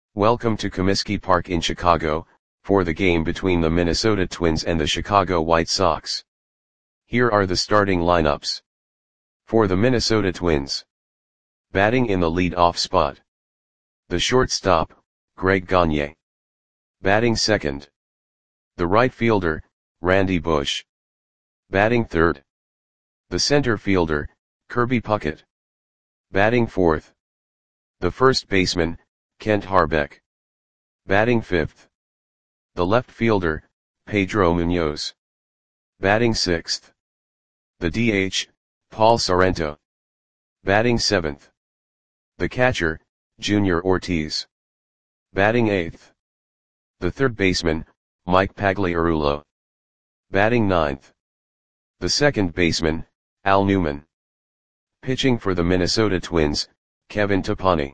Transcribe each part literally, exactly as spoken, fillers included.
Welcome to Comiskey Park in Chicago, for the game between the Minnesota Twins and the Chicago White Sox. Here are the starting lineups. For the Minnesota Twins. Batting in the lead-off spot. The shortstop, Greg Gagne. Batting second. The right fielder, Randy Bush. Batting third. The center fielder, Kirby Puckett. Batting fourth. The first baseman, Kent Hrbek. Batting fifth. The left fielder, Pedro Munoz. Batting sixth. The D H, Paul Sorrento. Batting seventh. The catcher, Junior Ortiz. Batting eighth. The third baseman, Mike Pagliarulo. Batting ninth. The second baseman, Al Newman. Pitching for the Minnesota Twins, Kevin Topani.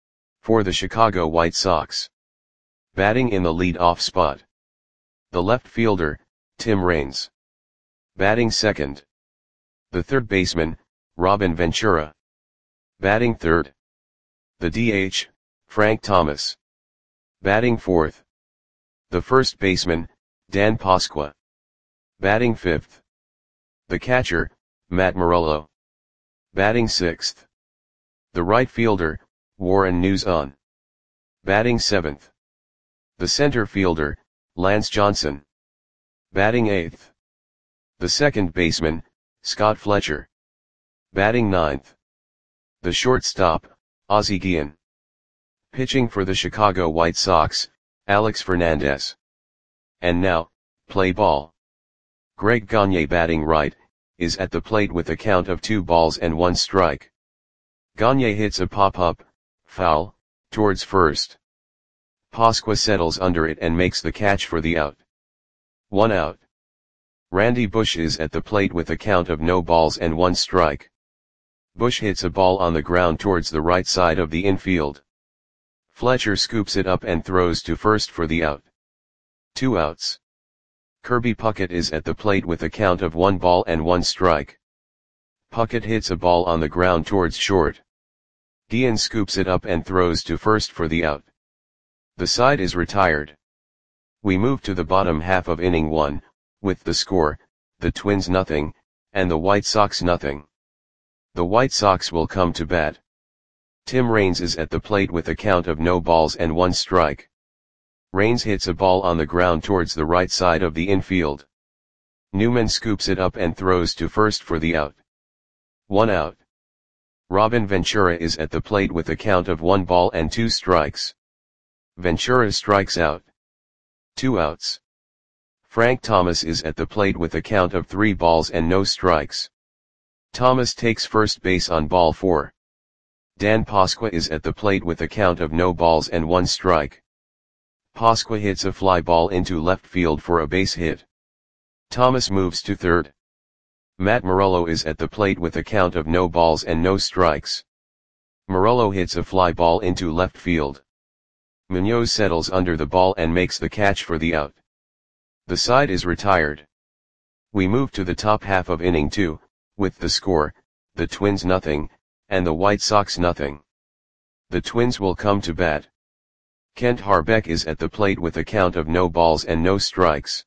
For the Chicago White Sox. Batting in the lead-off spot. The left fielder, Tim Raines. Batting second. The third baseman, Robin Ventura. Batting third. The D H, Frank Thomas. Batting fourth. The first baseman, Dan Pasqua. Batting fifth. The catcher, Matt Morello. Batting sixth. The right fielder, Warren Nuzon. Batting seventh. The center fielder, Lance Johnson. Batting eighth. The second baseman, Scott Fletcher. Batting ninth. The shortstop, Ozzie Guillen. Pitching for the Chicago White Sox, Alex Fernandez. And now, play ball. Greg Gagne batting right, is at the plate with a count of two balls and one strike. Gagne hits a pop-up, foul, towards first. Pasqua settles under it and makes the catch for the out. One out. Randy Bush is at the plate with a count of no balls and one strike. Bush hits a ball on the ground towards the right side of the infield. Fletcher scoops it up and throws to first for the out. Two outs. Kirby Puckett is at the plate with a count of one ball and one strike. Puckett hits a ball on the ground towards short. Guillen scoops it up and throws to first for the out. The side is retired. We move to the bottom half of inning one, with the score, the Twins nothing, and the White Sox nothing. The White Sox will come to bat. Tim Raines is at the plate with a count of no balls and one strike. Raines hits a ball on the ground towards the right side of the infield. Newman scoops it up and throws to first for the out. One out. Robin Ventura is at the plate with a count of one ball and two strikes. Ventura strikes out. Two outs. Frank Thomas is at the plate with a count of three balls and no strikes. Thomas takes first base on ball four. Dan Pasqua is at the plate with a count of no balls and one strike. Pasqua hits a fly ball into left field for a base hit. Thomas moves to third. Matt Morello is at the plate with a count of no balls and no strikes. Morello hits a fly ball into left field. Munoz settles under the ball and makes the catch for the out. The side is retired. We move to the top half of inning two, with the score, the Twins nothing, and the White Sox nothing. The Twins will come to bat. Kent Hrbek is at the plate with a count of no balls and no strikes.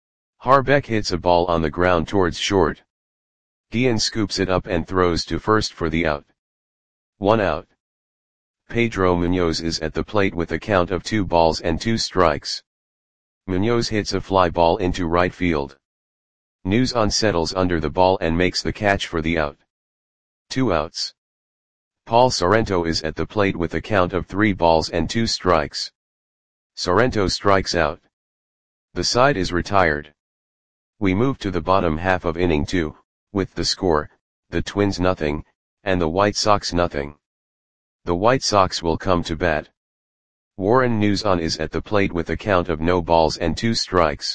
Hrbek hits a ball on the ground towards short. Guillen scoops it up and throws to first for the out. One out. Pedro Munoz is at the plate with a count of two balls and two strikes. Munoz hits a fly ball into right field. Nuzon settles under the ball and makes the catch for the out. Two outs. Paul Sorrento is at the plate with a count of three balls and two strikes. Sorrento strikes out. The side is retired. We move to the bottom half of inning two, with the score, the Twins nothing, and the White Sox nothing. The White Sox will come to bat. Warren Nuzon is at the plate with a count of no balls and two strikes.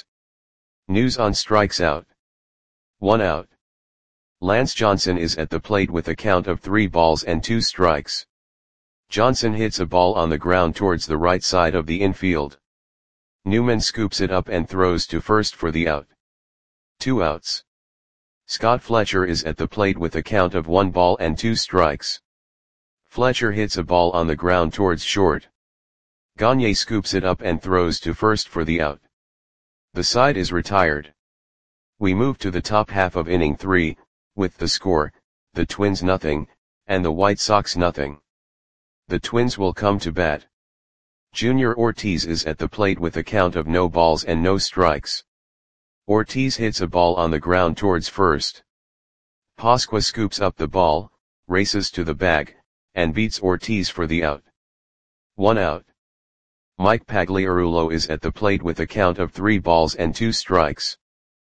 Nuzon strikes out. One out. Lance Johnson is at the plate with a count of three balls and two strikes. Johnson hits a ball on the ground towards the right side of the infield. Newman scoops it up and throws to first for the out. Two outs. Scott Fletcher is at the plate with a count of one ball and two strikes. Fletcher hits a ball on the ground towards short. Gagne scoops it up and throws to first for the out. The side is retired. We move to the top half of inning three, with the score, the Twins nothing, and the White Sox nothing. The Twins will come to bat. Junior Ortiz is at the plate with a count of no balls and no strikes. Ortiz hits a ball on the ground towards first. Pasqua scoops up the ball, races to the bag, and beats Ortiz for the out. One out. Mike Pagliarulo is at the plate with a count of three balls and two strikes.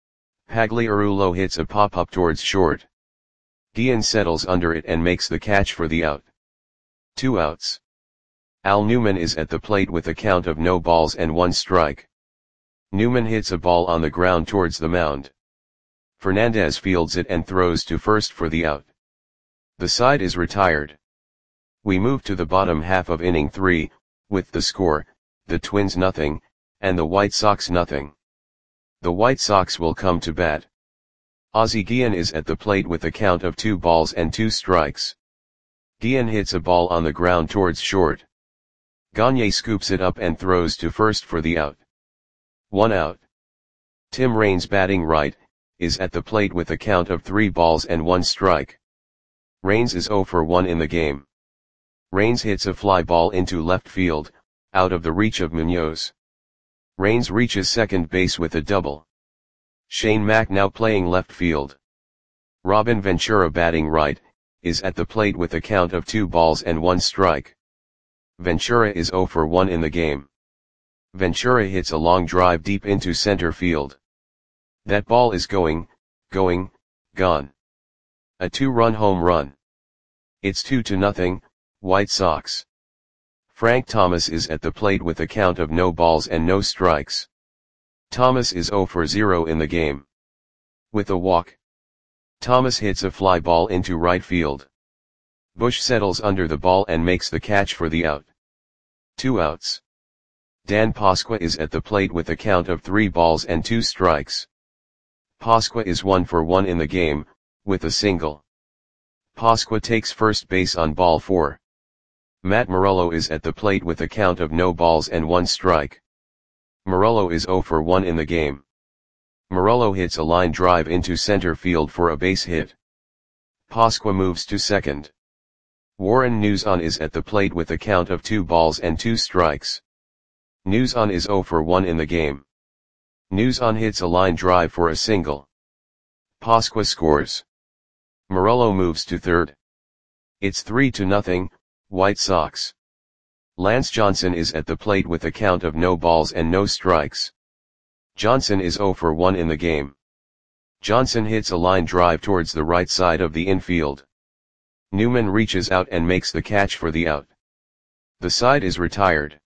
Pagliarulo hits a pop-up towards short. Guillen settles under it and makes the catch for the out. Two outs. Al Newman is at the plate with a count of no balls and one strike. Newman hits a ball on the ground towards the mound. Fernandez fields it and throws to first for the out. The side is retired. We move to the bottom half of inning three, with the score, the Twins nothing, and the White Sox nothing. The White Sox will come to bat. Ozzie Guillen is at the plate with a count of two balls and two strikes. Guillen hits a ball on the ground towards short. Gagne scoops it up and throws to first for the out. One out. Tim Raines, batting right, is at the plate with a count of three balls and one strike. Raines is oh for one in the game. Raines hits a fly ball into left field, out of the reach of Munoz. Raines reaches second base with a double. Shane Mack, now playing left field. Robin Ventura, batting right, is at the plate with a count of two balls and one strike. Ventura is oh for one in the game. Ventura hits a long drive deep into center field. That ball is going, going, gone. A two-run home run. It's two to nothing, White Sox. Frank Thomas is at the plate with a count of no balls and no strikes. Thomas is oh for zero in the game. With a walk. Thomas hits a fly ball into right field. Bush settles under the ball and makes the catch for the out. Two outs. Dan Pasqua is at the plate with a count of three balls and two strikes. Pasqua is one for one in the game, with a single. Pasqua takes first base on ball four. Matt Morello is at the plate with a count of no balls and one strike. Morello is oh for one in the game. Morello hits a line drive into center field for a base hit. Pasqua moves to second. Warren Nuzon is at the plate with a count of two balls and two strikes. Nuzon is oh for one in the game. Nuzon hits a line drive for a single. Pasqua scores. Morello moves to third. It's three to nothing, White Sox. Lance Johnson is at the plate with a count of no balls and no strikes. Johnson is oh for one in the game. Johnson hits a line drive towards the right side of the infield. Newman reaches out and makes the catch for the out. The side is retired.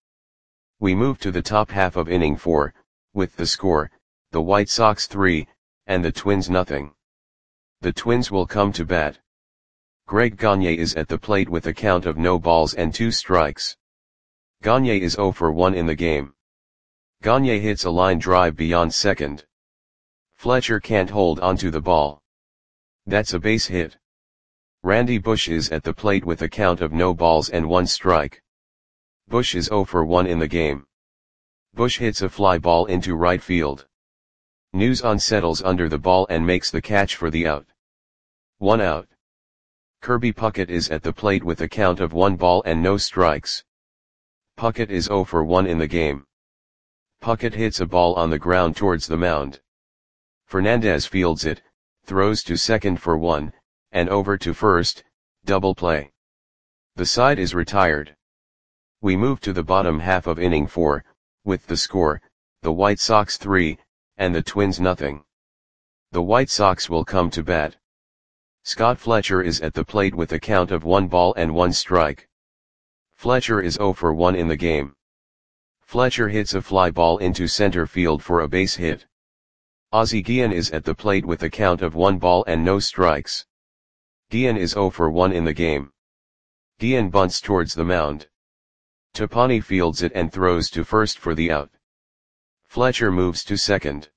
We move to the top half of inning four, with the score, the White Sox three, and the Twins nothing. The Twins will come to bat. Greg Gagne is at the plate with a count of no balls and two strikes. Gagne is oh for one in the game. Gagne hits a line drive beyond second. Fletcher can't hold onto the ball. That's a base hit. Randy Bush is at the plate with a count of no balls and one strike. Bush is oh for one in the game. Bush hits a fly ball into right field. Nuzon settles under the ball and makes the catch for the out. One out. Kirby Puckett is at the plate with a count of one ball and no strikes. Puckett is oh for one in the game. Puckett hits a ball on the ground towards the mound. Fernandez fields it, throws to second for one, and over to first, double play. The side is retired. We move to the bottom half of inning four, with the score, the White Sox three, and the Twins nothing. The White Sox will come to bat. Scott Fletcher is at the plate with a count of one ball and one strike. Fletcher is oh for one in the game. Fletcher hits a fly ball into center field for a base hit. Ozzie Guillen is at the plate with a count of one ball and no strikes. Guillen is oh for one in the game. Guillen bunts towards the mound. Tapani fields it and throws to first for the out. Fletcher moves to second.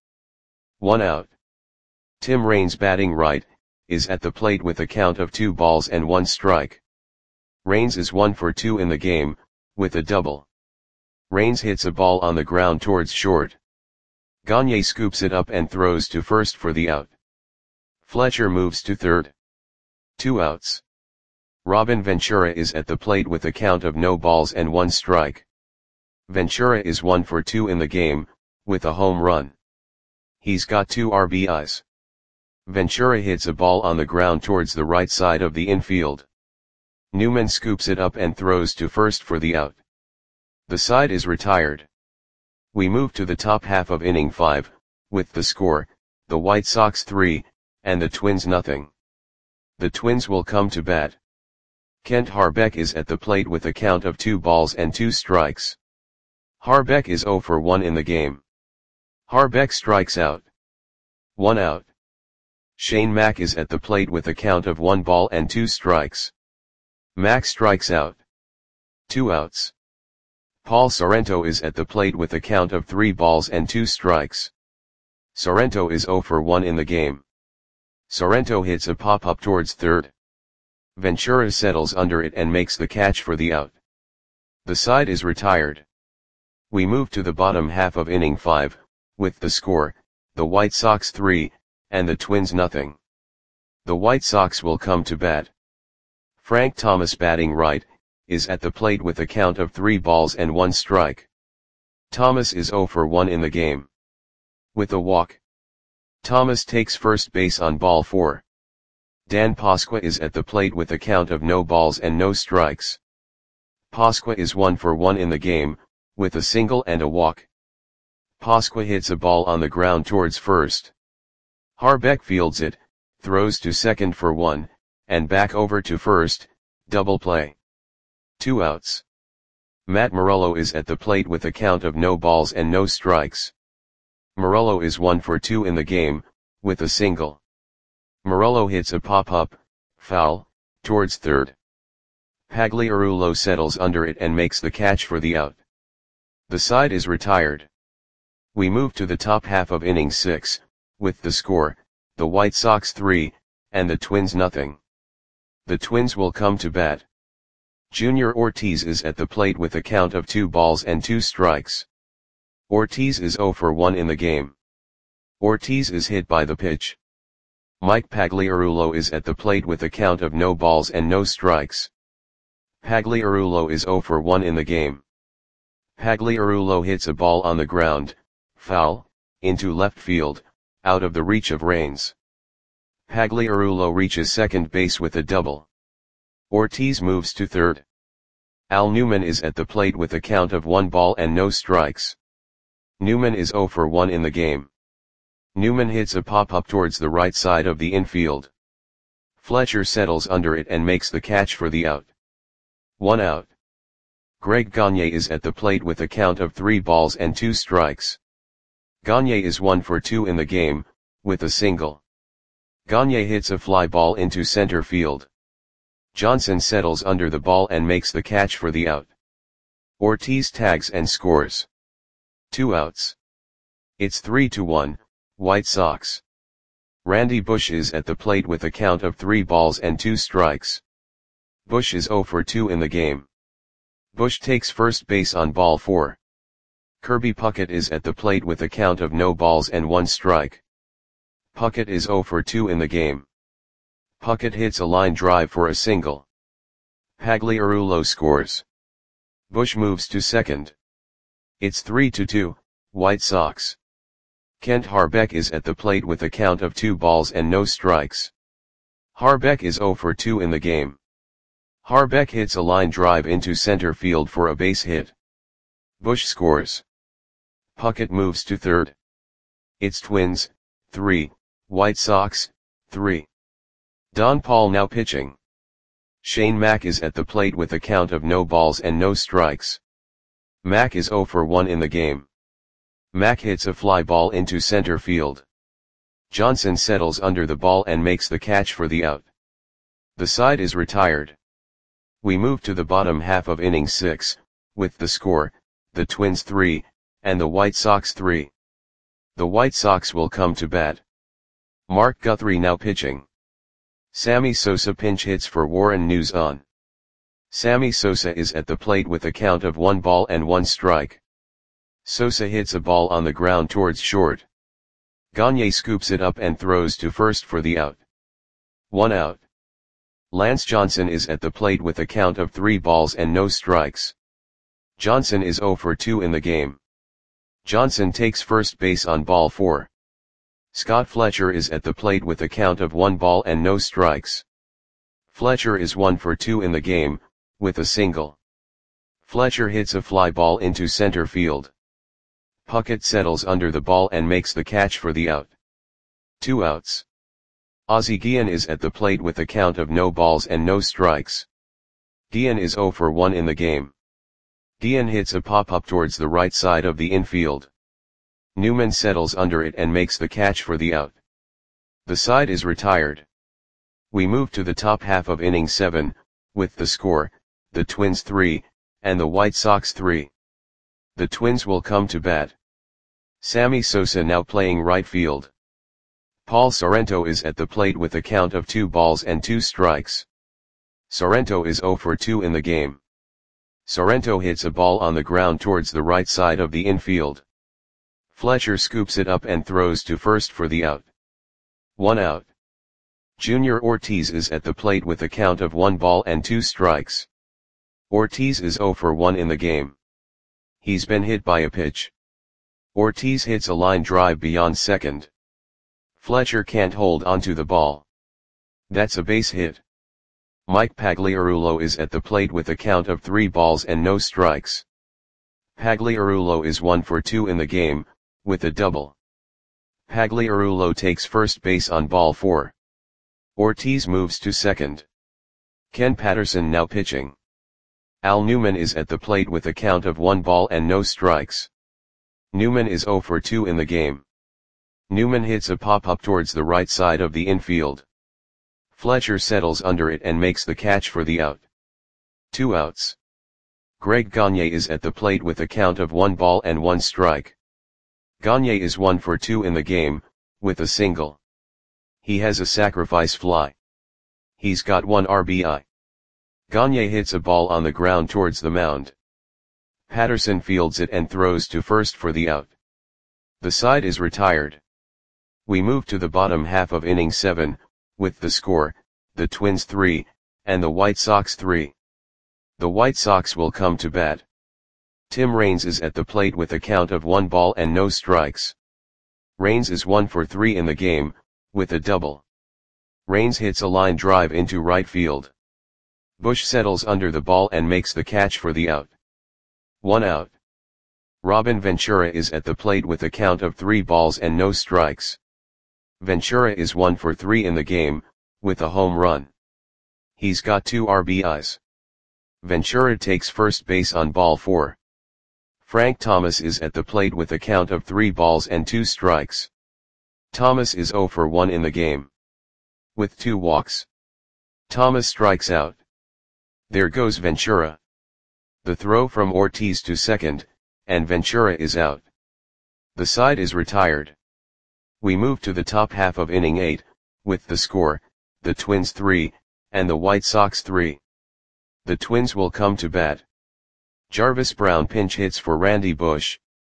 One out. Tim Raines, batting right, is at the plate with a count of two balls and one strike. Raines is one for two in the game, with a double. Raines hits a ball on the ground towards short. Gagne scoops it up and throws to first for the out. Fletcher moves to third. Two outs. Robin Ventura is at the plate with a count of no balls and one strike. Ventura is one for two in the game, with a home run. He's got two R B Is. Ventura hits a ball on the ground towards the right side of the infield. Newman scoops it up and throws to first for the out. The side is retired. We move to the top half of inning five, with the score, the White Sox three, and the Twins nothing. The Twins will come to bat. Kent Harbeck is at the plate with a count of two balls and two strikes. Harbeck is zero for one in the game. Harbeck strikes out. One out. Shane Mack is at the plate with a count of one ball and two strikes. Mack strikes out. Two outs. Paul Sorrento is at the plate with a count of three balls and two strikes. Sorrento is zero for one in the game. Sorrento hits a pop-up towards third. Ventura settles under it and makes the catch for the out. The side is retired. We move to the bottom half of inning five, with the score, the White Sox three, and the Twins nothing. The White Sox will come to bat. Frank Thomas, batting right, is at the plate with a count of three balls and one strike. Thomas is zero for one in the game. With a walk. Thomas takes first base on ball four. Dan Pasqua is at the plate with a count of no balls and no strikes. Pasqua is one for one in the game, with a single and a walk. Pasqua hits a ball on the ground towards first. Harbeck fields it, throws to second for one, and back over to first, double play. Two outs. Matt Morello is at the plate with a count of no balls and no strikes. Morello is one for two in the game, with a single. Morello hits a pop-up, foul, towards third. Pagliarulo settles under it and makes the catch for the out. The side is retired. We move to the top half of inning six, with the score, the White Sox three, and the Twins nothing. The Twins will come to bat. Junior Ortiz is at the plate with a count of two balls and two strikes. Ortiz is zero for one in the game. Ortiz is hit by the pitch. Mike Pagliarulo is at the plate with a count of no balls and no strikes. Pagliarulo is zero for one in the game. Pagliarulo hits a ball on the ground, foul, into left field, out of the reach of Raines. Pagliarulo reaches second base with a double. Ortiz moves to third. Al Newman is at the plate with a count of one ball and no strikes. Newman is zero for one in the game. Newman hits a pop-up towards the right side of the infield. Fletcher settles under it and makes the catch for the out. One out. Greg Gagne is at the plate with a count of three balls and two strikes. Gagne is one for two in the game, with a single. Gagne hits a fly ball into center field. Johnson settles under the ball and makes the catch for the out. Ortiz tags and scores. Two outs. It's three to one, White Sox. Randy Bush is at the plate with a count of three balls and two strikes. Bush is zero for two in the game. Bush takes first base on ball four. Kirby Puckett is at the plate with a count of no balls and one strike. Puckett is zero for two in the game. Puckett hits a line drive for a single. Pagliarulo scores. Bush moves to second. It's three to two, White Sox. Kent Harbeck is at the plate with a count of two balls and no strikes. Harbeck is zero for two in the game. Harbeck hits a line drive into center field for a base hit. Bush scores. Puckett moves to third. It's Twins, three, White Sox, three. Don Paul now pitching. Shane Mack is at the plate with a count of no balls and no strikes. Mack is zero for one in the game. Mack hits a fly ball into center field. Johnson settles under the ball and makes the catch for the out. The side is retired. We move to the bottom half of inning six, with the score, the Twins three, and the White Sox three. The White Sox will come to bat. Mark Guthrie now pitching. Sammy Sosa pinch hits for Warren News on. Sammy Sosa is at the plate with a count of one ball and one strike. Sosa hits a ball on the ground towards short. Gagne scoops it up and throws to first for the out. One out. Lance Johnson is at the plate with a count of three balls and no strikes. Johnson is zero for two in the game. Johnson takes first base on ball four. Scott Fletcher is at the plate with a count of one ball and no strikes. Fletcher is one for two in the game, with a single. Fletcher hits a fly ball into center field. Puckett settles under the ball and makes the catch for the out. Two outs. Ozzie Guillen is at the plate with a count of no balls and no strikes. Guillen is zero for one in the game. Guillen hits a pop-up towards the right side of the infield. Newman settles under it and makes the catch for the out. The side is retired. We move to the top half of inning seven, with the score, the Twins three, and the White Sox three. The Twins will come to bat. Sammy Sosa now playing right field. Paul Sorrento is at the plate with a count of two balls and two strikes. Sorrento is zero for two in the game. Sorrento hits a ball on the ground towards the right side of the infield. Fletcher scoops it up and throws to first for the out. One out. Junior Ortiz is at the plate with a count of one ball and two strikes. Ortiz is zero for one in the game. He's been hit by a pitch. Ortiz hits a line drive beyond second. Fletcher can't hold onto the ball. That's a base hit. Mike Pagliarulo is at the plate with a count of three balls and no strikes. Pagliarulo is one for two in the game, with a double. Pagliarulo takes first base on ball four. Ortiz moves to second. Ken Patterson now pitching. Al Newman is at the plate with a count of one ball and no strikes. Newman is zero for two in the game. Newman hits a pop-up towards the right side of the infield. Fletcher settles under it and makes the catch for the out. Two outs. Greg Gagne is at the plate with a count of one ball and one strike. Gagne is one for two in the game, with a single. He has a sacrifice fly. He's got one R B I. Gagne hits a ball on the ground towards the mound. Patterson fields it and throws to first for the out. The side is retired. We move to the bottom half of inning seven, with the score, the Twins three, and the White Sox three. The White Sox will come to bat. Tim Raines is at the plate with a count of one ball and no strikes. Raines is one for three in the game, with a double. Raines hits a line drive into right field. Bush settles under the ball and makes the catch for the out. One out. Robin Ventura is at the plate with a count of three balls and no strikes. Ventura is one for three in the game, with a home run. He's got two R B Is. Ventura takes first base on ball four. Frank Thomas is at the plate with a count of three balls and two strikes. Thomas is zero for one in the game. With two walks. Thomas strikes out. There goes Ventura. The throw from Ortiz to second, and Ventura is out. The side is retired. We move to the top half of inning eight, with the score, the Twins three, and the White Sox three. The Twins will come to bat. Jarvis Brown pinch hits for Randy Bush.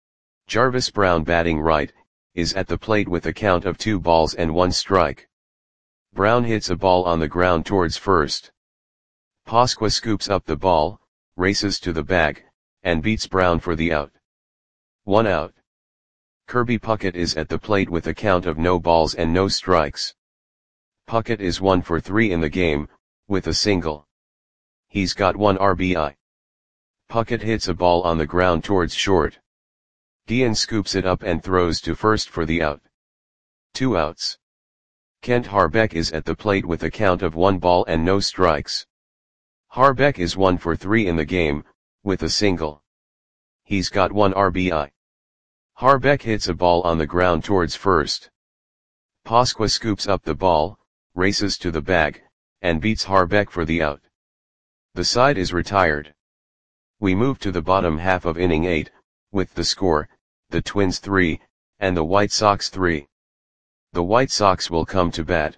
Jarvis Brown, batting right, is at the plate with a count of two balls and one strike. Brown hits a ball on the ground towards first. Pasqua scoops up the ball, races to the bag, and beats Brown for the out. One out. Kirby Puckett is at the plate with a count of no balls and no strikes. Puckett is one for three in the game, with a single. He's got one R B I. Puckett hits a ball on the ground towards short. Guillen scoops it up and throws to first for the out. Two outs. Kent Harbeck is at the plate with a count of one ball and no strikes. Harbeck is one for three in the game, with a single. He's got one R B I. Harbeck hits a ball on the ground towards first. Pasqua scoops up the ball, races to the bag, and beats Harbeck for the out. The side is retired. We move to the bottom half of inning eight, with the score, the Twins three, and the White Sox three. The White Sox will come to bat.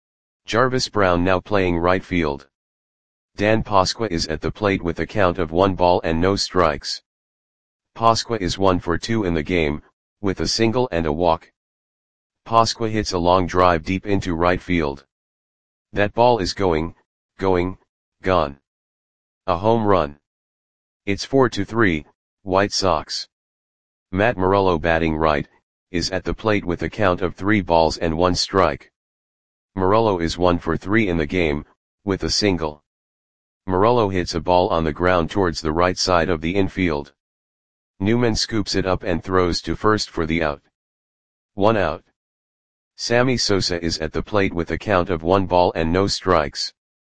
Jarvis Brown now playing right field. Dan Pasqua is at the plate with a count of one ball and no strikes. Pasqua is one for two in the game, with a single and a walk. Pasqua hits a long drive deep into right field. That ball is going, going, gone. A home run. It's four to three, White Sox. Matt Morello, batting right, is at the plate with a count of three balls and one strike. Morello is one for three in the game, with a single. Morello hits a ball on the ground towards the right side of the infield. Newman scoops it up and throws to first for the out. One out. Sammy Sosa is at the plate with a count of one ball and no strikes.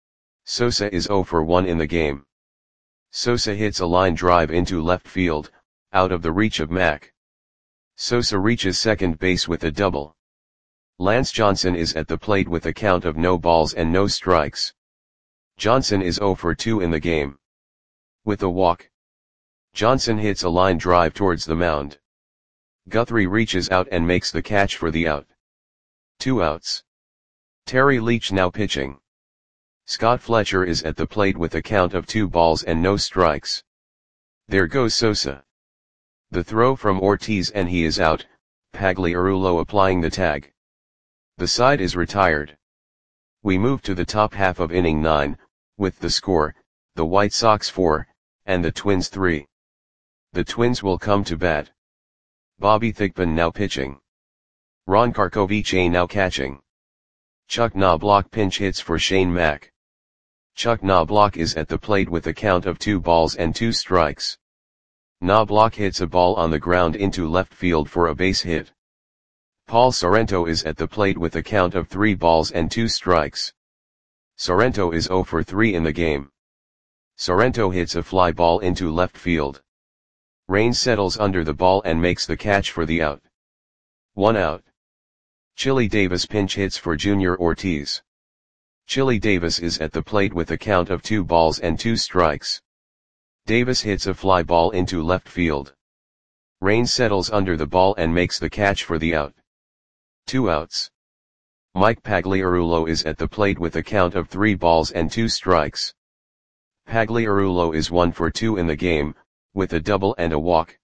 Sosa is zero for one in the game. Sosa hits a line drive into left field, out of the reach of Mac. Sosa reaches second base with a double. Lance Johnson is at the plate with a count of no balls and no strikes. Johnson is zero for two in the game. With a walk. Johnson hits a line drive towards the mound. Guthrie reaches out and makes the catch for the out. Two outs. Terry Leach now pitching. Scott Fletcher is at the plate with a count of two balls and no strikes. There goes Sosa. The throw from Ortiz and he is out, Pagliarulo applying the tag. The side is retired. We move to the top half of inning nine, with the score, the White Sox four, and the Twins three. The Twins will come to bat. Bobby Thigpen now pitching. Ron Karkovice now catching. Chuck Knobloch pinch hits for Shane Mack. Chuck Knobloch is at the plate with a count of two balls and two strikes. Knobloch hits a ball on the ground into left field for a base hit. Paul Sorrento is at the plate with a count of three balls and two strikes. Sorrento is zero for three in the game. Sorrento hits a fly ball into left field. Raines settles under the ball and makes the catch for the out. One out. Chili Davis pinch hits for Junior Ortiz. Chili Davis is at the plate with a count of two balls and two strikes. Davis hits a fly ball into left field. Raines settles under the ball and makes the catch for the out. Two outs. Mike Pagliarulo is at the plate with a count of three balls and two strikes. Pagliarulo is one for two in the game, with a double and a walk.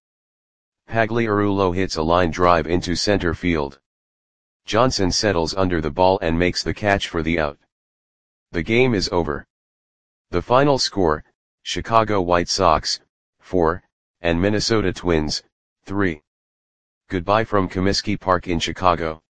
Pagliarulo hits a line drive into center field. Johnson settles under the ball and makes the catch for the out. The game is over. The final score, Chicago White Sox, four, and Minnesota Twins, three. Goodbye from Comiskey Park in Chicago.